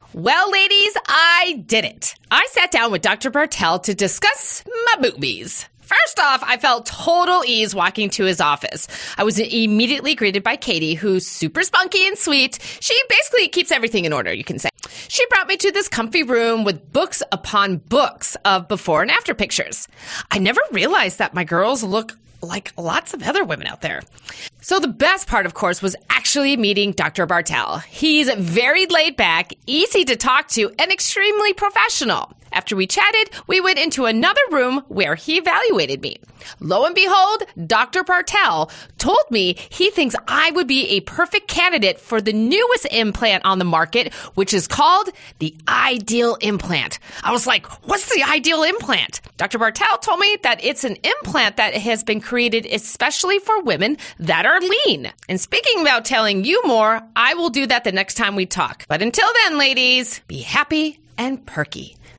Well, ladies, I did it. I sat down with Dr. Bartel to discuss my boobies. First off, I felt total ease walking to his office. I was immediately greeted by Katie, who's super spunky and sweet. She basically keeps everything in order, you can say. She brought me to this comfy room with books upon books of before and after pictures. I never realized that my girls look like lots of other women out there. So the best part, of course, was actually meeting Dr. Bartel. He's very laid back, easy to talk to, and extremely professional. After we chatted, we went into another room where he evaluated me. Lo and behold, Dr. Bartel told me he thinks I would be a perfect candidate for the newest implant on the market, which is called the Ideal Implant. I was like, what's the Ideal Implant? Dr. Bartel told me that it's an implant that has been created especially for women that are lean. And speaking about telling you more, I will do that the next time we talk. But until then, ladies, be happy and perky.